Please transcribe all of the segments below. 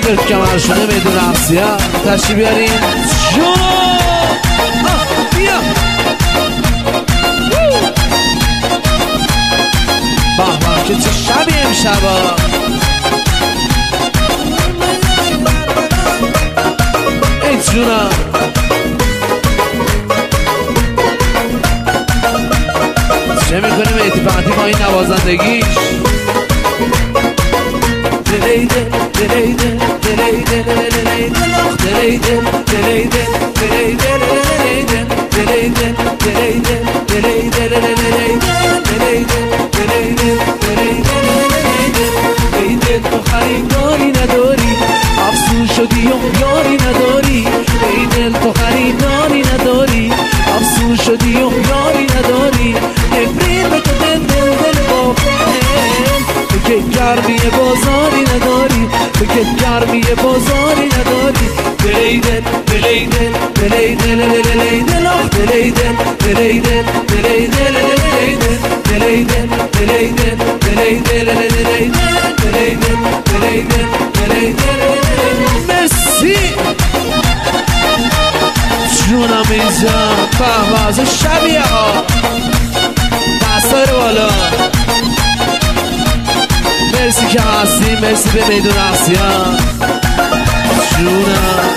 گرد کمرشونه میدون رقصیه تشریف بیارین جونو بیا بابا که چه شبی امشبا ای جونم چه میکنه مهدی فتحی با این نوازندگیش دلیده دلیده دلیده دلیده لخ دلیده دلیده دلیده دلیده دلیده دلیده دلیده دلیده دلیده تو خریداری نداری افسون شدی و یاری نداری ای دل تو خریداری نداری افسون شدی و یاری نداری نفرین به تو دل دل دل تو که گرمی بازاری نداری تو که گرمی بازاری نداری دلیدن دلیدن دلیدن دلیدن آخ دلیدن دلیدن دلیدن دلیدن دلیدن دلیدن دلیدن دلیدن مرسی جونم اینجا بهوازه شبیه ها دستا رو بالا مرسی که هستی مرسی به میدون رقصیان جونم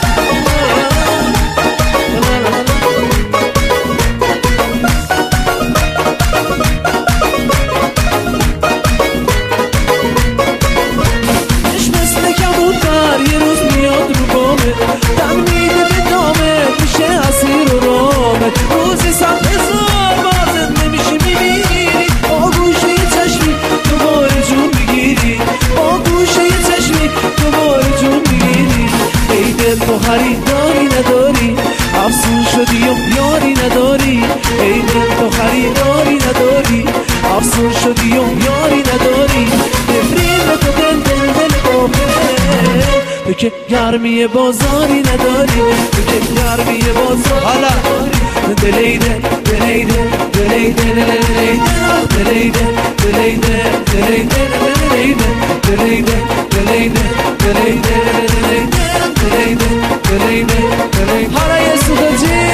اش مثل کبوتر یه روز میاد رو بامه دم میده به دامت میشه اسیر و رامت روزی 100,000 بازت نمیشه میبینی با گوشه چشمی دوباره جون میگیری با گوشه چشمی دوباره جون میگیری ای دل تو خریداری نداری افسون شدی و یاری نداری ای دل تو خریداری نداری افسون شدی و یاری نداری نفرین تو دل دل دل تو که گرمی بازاری نداری تو که گرمی بازاری حالا دلیده دلیده دلیده دلیده دلیده دلیده دلیده دلیده دلیده دلیده حالا یه سوخجی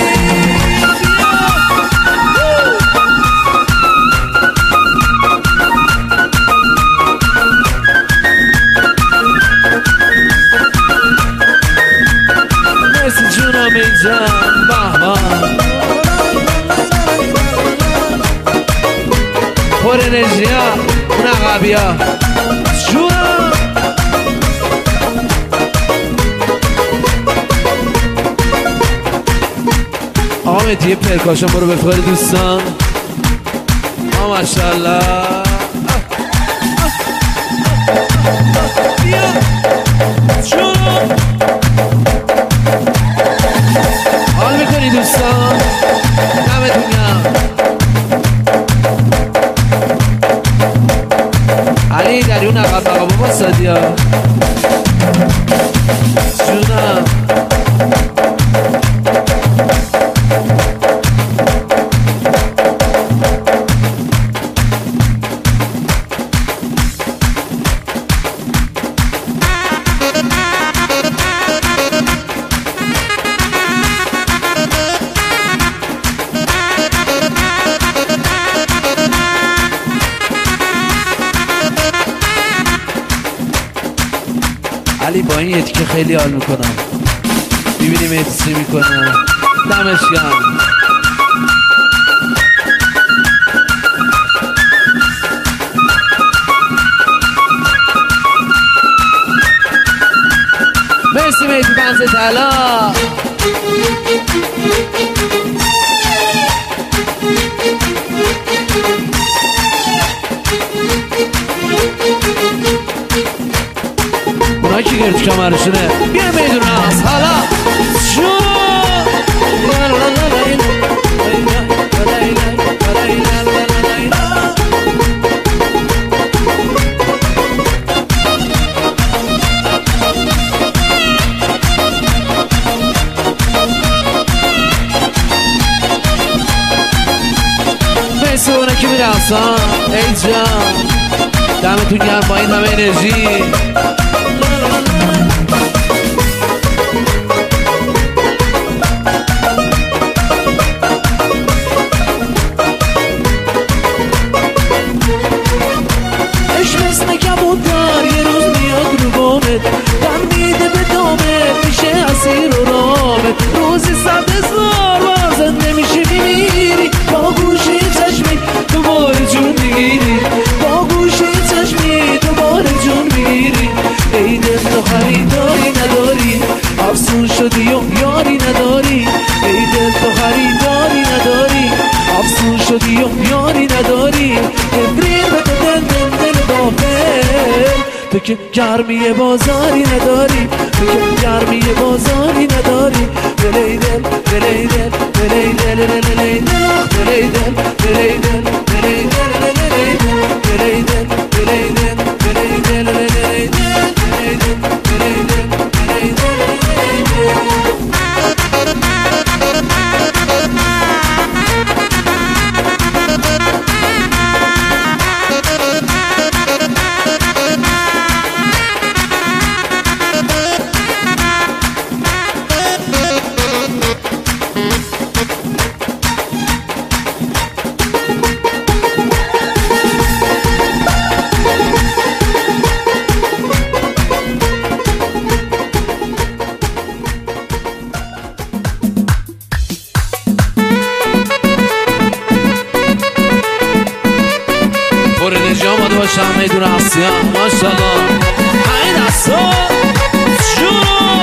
مرسی جونم اینجا بهمان پر انرژی ها اون عقبی ها جونم آقا مهدی پرکاشن برو بفقر دوستان ماشاءالله بیا جونم حال میکنی دوستان دمتون گرم علی در اون عقب عقب با سادیا جونم علی با این یکی که خیلی حال میکنم ببینیم ایتی چی میکنه دمش گرم مرسی میتی بنز طلا اونایی که گرد کمرشونه بیا میدون از حالا مرسی اونه که میرسان ای جان دمتون گرم با این همه انرژی شدی و یاری نداری، ای دل تو خریداری نداری، افسون شدی و یاری نداری، ابریر به تو دل غافل، تو که گرمی بازاری نداری، تو که گرمی بازاری نداری، دلی دل دلی دل دلی دل دلی دل دلی دل دلی دل دلی دل دلی دل دلی دل دلی دل دلی دل دلی دل. آماده باشم میدون آسیا ماشاءالله این دستا جونو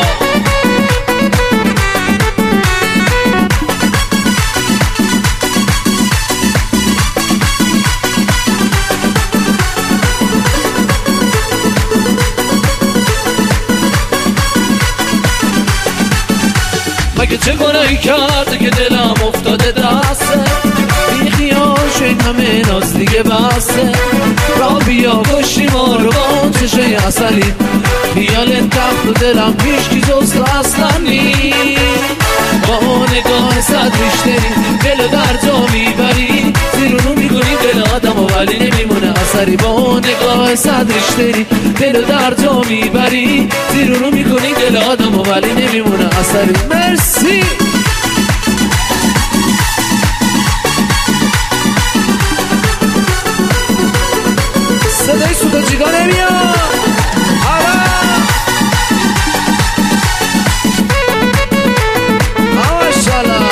مگه چه گناهی کرده که دلم افتاده دسته، بی خیال شد همه ناز دیگه بسته، را بیا کشی ما رو با چشه اصلی، خیال تخت و دلم هیچکی جز تو اصلا نیست، با نگاه صد ریشتری دل و در جا میبری، زیرونو میکنی دل آدم و ولی نمیمونه اثری، با نگاه صد ریشتری دل و در جا میبری، زیرونو میکنی دل آدم و ولی نمیمونه اثری. مرسی صدای سودا جیگا نمیاد ماشاءالله.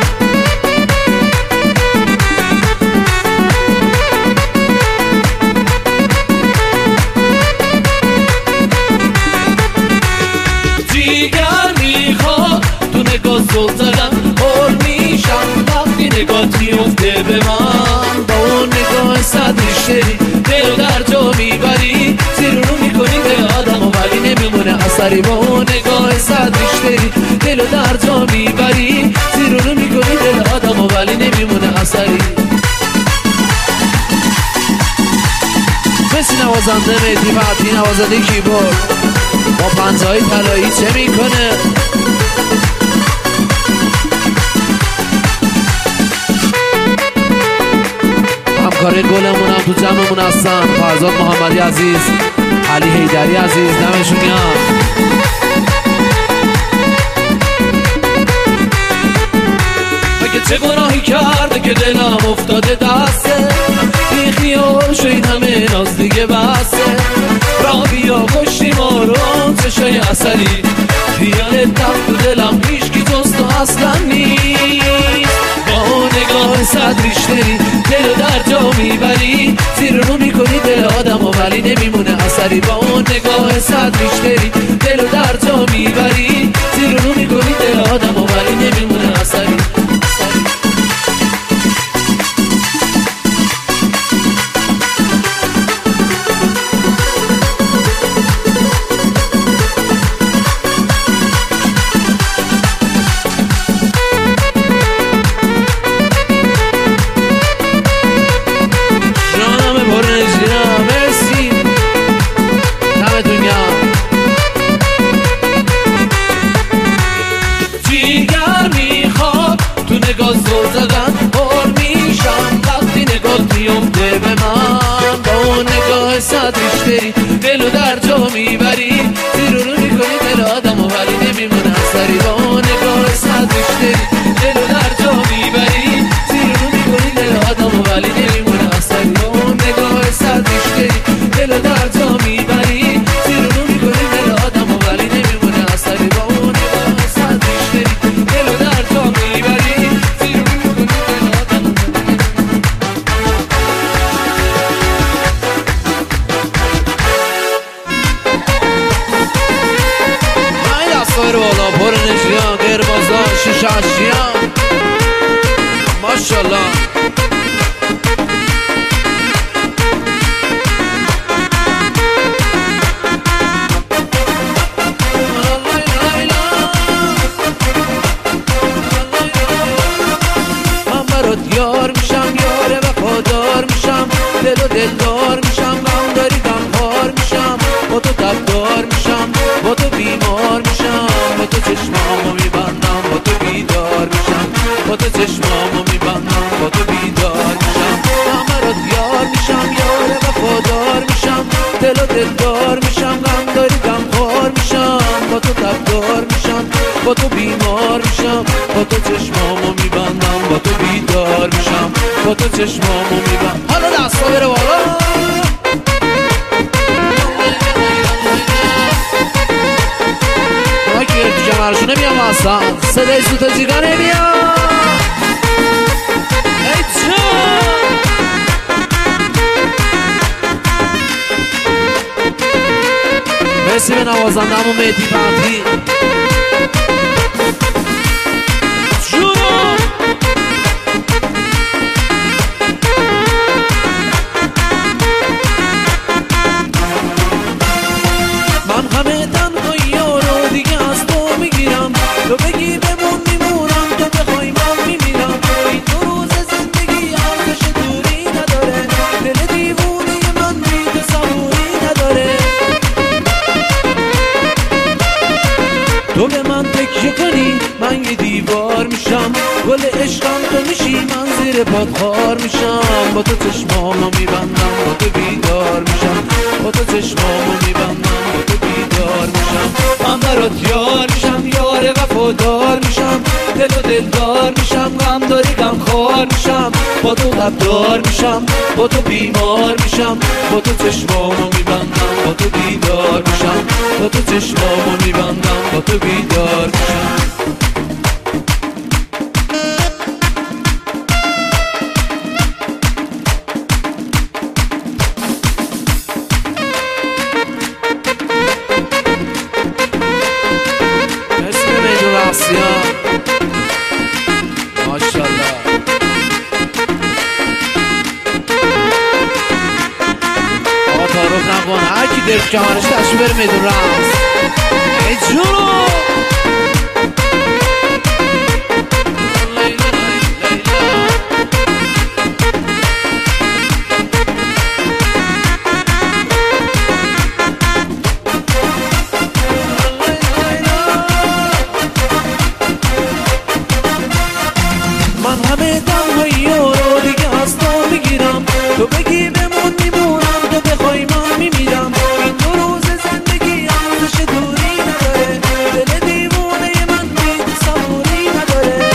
جیگر میخواد تو نگاه زل زدن پر میشم وقتی نگاه میفته به من، با اون نگاه صد ریشتری دل در جا میبری، زیرونو میکنی دل آدم و ولی نمیمونه اثری، با اون نگاه صد ریشتری دل در جا میبری، زیرونو میکنی دل آدم و ولی نمیمونه اثری. مثل نوازنده مهدی فتحی نوازنده کیبورد با پنجه‌های طلایی چه میکنه؟ همکار گلمون هم تو جمعمون هستن، فرزاد محمدی عزیز، علی حیدری عزیز، دمشون گرم. مگه چه گناهی کرده که دلم افتاده دسته، بی خیال شد همه ناز دیگه بسته، را بیا کشتی ما رو چشای اصلی، خیال تخت و دلم هیچکی جز تو اصلا نیست، با نگاه صد ریشتری دل در جا میبری، زیرونو میکنی دل آدم و ولی نمیمونه اثری، با اون نگاه صد ریشتری دل در جا میبری، زیرونو میکنی دل آدم و ولی نمیمونه اثری. نگاه زل زدن پر میشم وقتی نگاه میفته به من، با اون نگاه صد ریشتری دلو در جا میبری، زیرونو میکنی دل آدم و ولی نمیمونه اثری، با اون نگاه صد ریشتری دلو در جا میبری، زیرونو میکنی دل آدم و ولی نمیمونه اثری، با اون نگاه صد ریشتری دلو در جا میبری، زیرونو میکنی دل آدم و ولی نمیمونه اثری، با اون نگاه صد ریشتری دلو در جا میبری، زیرونو میکنی چاشیام ماشالله من برات یار میشم یار وفادار میشم دل و دلدار میشم غم داری غمخوار میشم با تو تبدار میشم با تو بیمار میشم با تو چشمامو میبندم با تو بیدار میشم با تو چشمامو میبندم با تو بیدار میشم من برات یار میشم یار وفادار میشم دل و دلدار میشم غم داری غمخوار میشم با تو تبدار میشم با تو بیمار میشم با تو چشمامو میبندم با تو بیدار میشم با تو چشمامو میبندم حالا دستا بره بالا ما که جمرشونه بیام اصلا صدای سوت جیگانه بیام ای جان مرسی به نوازنده همون مهدی فتحی من همه تنهایی رو دیگه از تو میگیرم تو بگی بمون میمونم تو بخوای من میمیرم این دو روز زندگی ارزش دوری نداره دل دیوونه من بی تو صبوری نداره تو به من تکیه کنی من یه دیوار میشم گل عشقم تو میشی من زیر پات خار میشم با تو چشمامو میبندم با تو بیدار میشم با تو چشمامو میبندم با تو بیدار میشم من برات یار میشم یار وفادار میشم دل و دلدار میشم غم داری غمخوار میشم با تو غمدار میشم با تو بیمار میشم با تو چشمامو میبندم با تو بیدار میشم با تو چشمامو میبندم با تو بیدار میشم ماشالله آقا تعارف نکن هر کی درک کمرش تشو بره میدون رقص ای جونو من همه تنهایی رو دیگه از تو میگیرم تو بگی بمون میمونم تو بخوای من میمیرم این دو روز زندگی ارزش دوری نداره دل دیوونه من بی تو صبوری نداره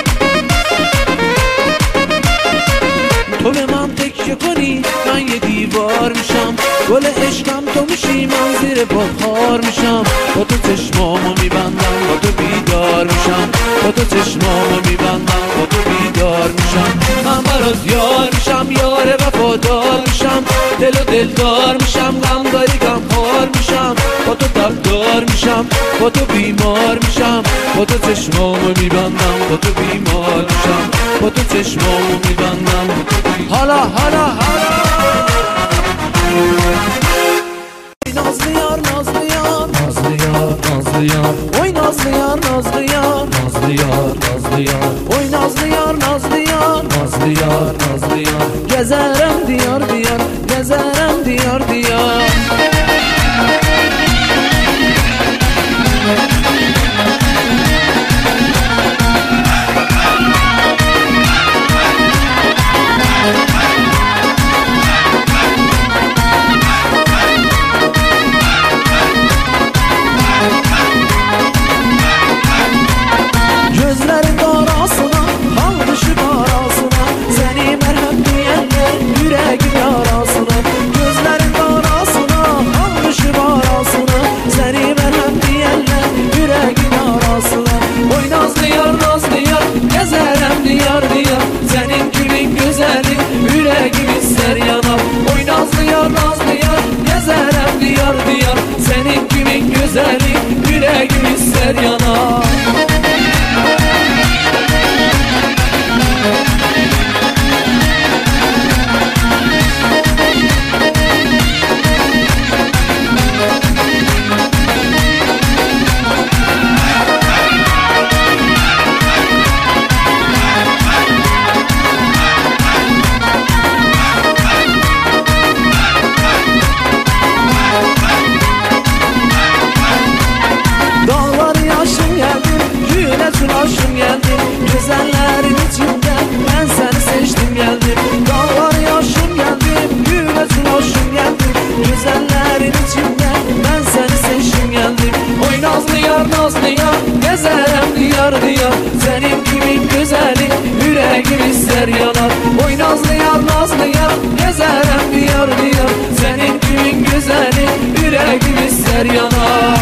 تو به من تکیه کنی من یه دیوار میشم گل عشقم تو میشی من زیر پات خار میشم با تو چشمامو میبندم با تو بیدار میشم با تو چشمامو میبندم با تو بیدار میشم من برات یار میشم یار وفادار میشم دل و دلدار میشم غم داری غمخوار میشم با تو تبدار میشم با تو بیمار میشم با تو چشمامو میبندم با تو بیمار میشم با تو چشمامو میبندم حالا حالا حالا نازlı yar nazlı yar nazlı yar nazlı yar oy nazlı yar nazlı yar nazlı yar nazlı yar oy nazlı yar nazlı yar nazlı yar nazlı yar gezerem diyar diyar gezerem diyar diyar Gözlerin arasına, kalmışım arasına Seni merhem diyenler yüreğim yarasına Gözlerin arasına, kalmışım arasına Seni merhem diyenler yüreğim yarasına Oy nazlı yar, gezerem diyar diyar Senin gülün güzelin, yüreğim ister yanar Oy nazlı yar, gezerem diyar diyar Senin gülün güzelin, yüreğim ister yanar Güneşin aşkım geldim, güzellerin içinden ben seni seçtim geldim. Dağlar yaşım geldim, güneşin aşkım geldim, güzellerin içinden ben seni seçtim geldim. Oy nazlı yar, gezerem diyar diyar, senin gibi güzeli yüreğim ister yanar. Oy nazlı yar, gezerem diyar diyar, senin gibi güzeli yüreğim ister yanar.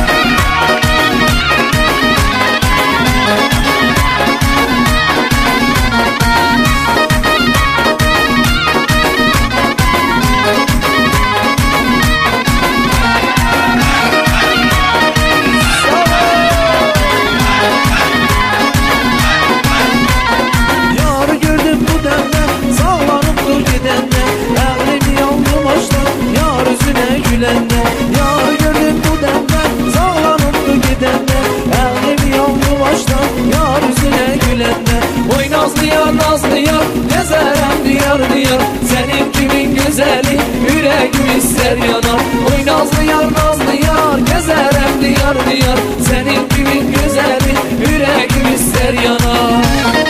Yar gördüm bu demden, sağlanıp gidende, elim yandı baştan, yar yüzüne gülende. Oy nazlı yar, gezerem diyar diyar, senin kimin güzeli yüreğim ister yanar. Oy nazlı yar, gezerem diyar diyar, senin kimin güzeli yüreğim ister yanar.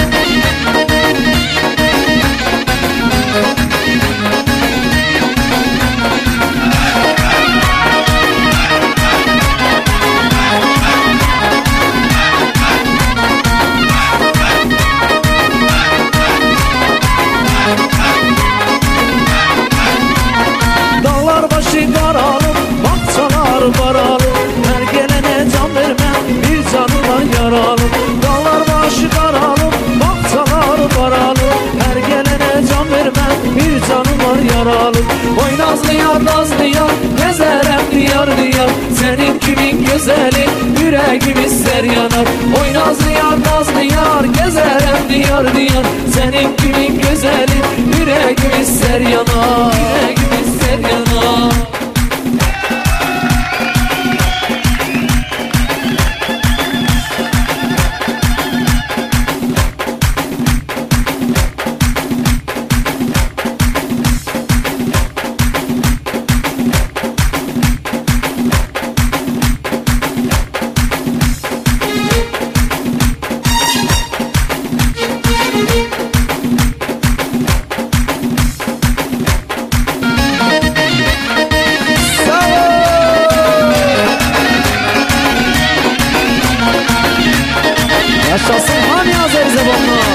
Baralı, her gelene can vermem, bir canı var yaralı. Dağlar başı karalı, bahçalar baralı, her gelene can vermem, bir canı var yaralı. Oy nazlı yar, gezerem diyar diyar, senin kimin güzeli yüreğim ister yanar. Oy nazlı yar, gezerem diyar diyar, senin kimin güzeli yüreğim ister yanar. Yüreğim ister yanar. Yaşasın hani Azeri zamanlar.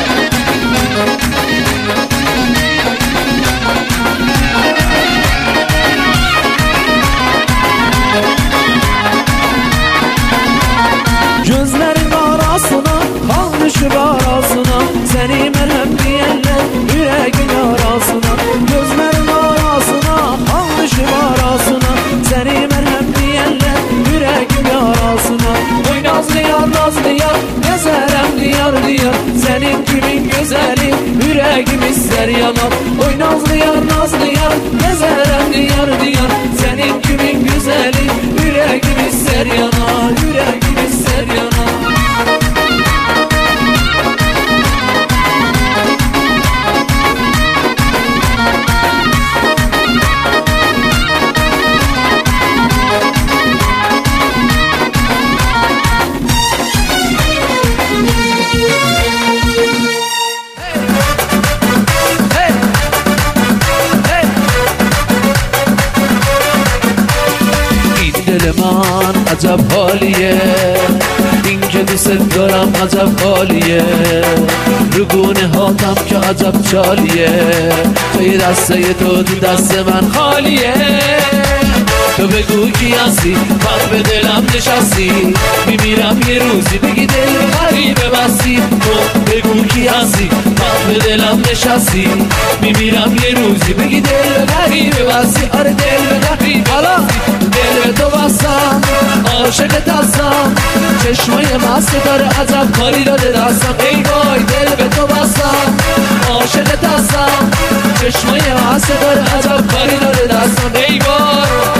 Gözlerin arasına, kan düşüp arasına, seni merhem diyenler yüreğin arasına. Gözlerin arasına, kan düşüp arasına, seni merhem diyenler yüreğin arasına. Oy nazlı yar, gezerem diyar diyar, senin kimin güzeli yüreğim ister yanar. Oy nazlı yar, gezerem diyar diyar, senin kimin güzeli yüreğim ister yanar. Yüreğim ister yanar. دل من عجب حالیه، این که دوست دارم عجب حالیه، رو گونه هاتم که عجب چالیه، توی دسته تو دست من خالیه. تو بگو کی هستی، من به دلم نشستی، میمیرم یه روزی بگی دل غریبه بستی. تو بگو کی هستی، من به دلم نشستی، میمیرم یه روزی بگی دل غریبه بستی. آره دل به غریبه بستی، دل به تو بستم، عاشقت هستم، چشمای مست داره عجب کاری داده دستم. ای وای دل به تو بستم، عاشقت هستم، چشمای مست داره عجب کاری داده دستم. ای وای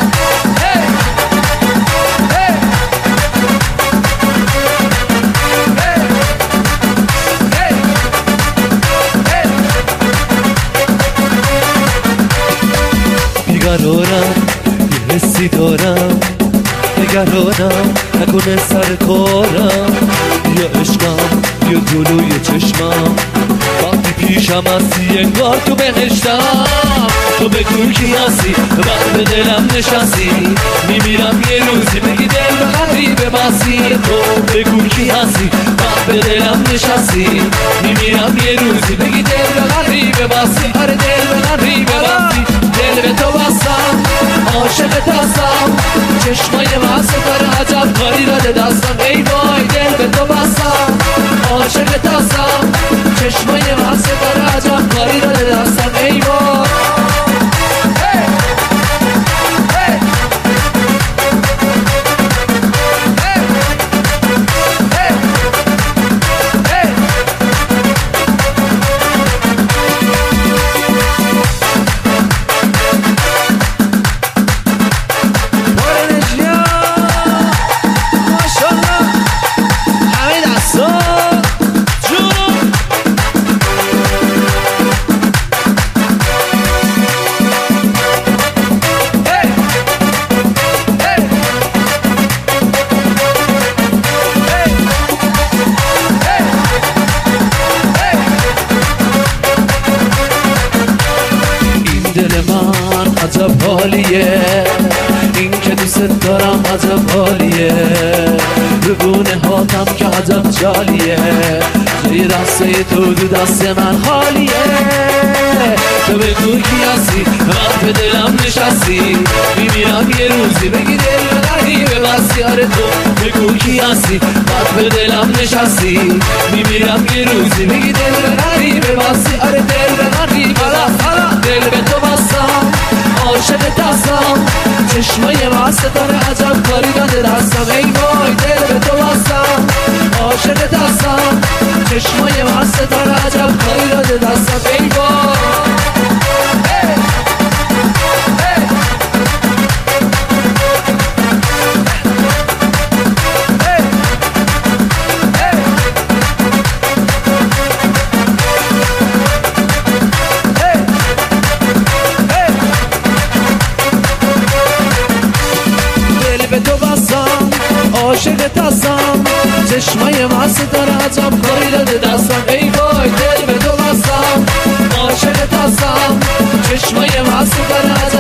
بیقرارم، یه حسی دارم، نگرانم نکنه سر کارم، توی عشقم بیا جلوی چشمم وقتی پیشم هستی انگار تو بهشتم تو بگو کی هستی وقت به دلم نشستی میمیرم یه روزی بگی دل به قدری ببستی تو بگو کی هستی وقت به دلم نشستی میمیرم یه روزی بگی دل به قدری ببستی آره دل به قدری ببستی دل به تو بستم عاشقت هستم چشمای واسه داره عجب کاری داده دستم ای وای دل به تو بستم عاشقت هستم چشمای واسه داره عجب کاری داده دستم ای وای دل من عجب حالیه این که دوست دارم عجب حالیه بگونه هاتم که عجب جالیه توی دسته تو دست من خالیه تو بگو کی هستی وقت به دلم نشستی میمیرم یه روزی بگی دل به قدری ببستی آره تو بگو کی هستی وقت به دلم نشستی میمیرم یه روزی بگی دل به قدری ببستی آره دل به قدری ببستی دل به تو بستم عاشقت هستم چشمای واسه داره عجب کاری داده دستم ای وای دل به تو بستم عاشقت هستم چشمای واسه داره عجب کاری داده دستم ای وای عاشقت هستم چشمای واسه داره عجب کاری داده دستم ای وای دل به تو بستم عاشقت هستم چشمای واسه داره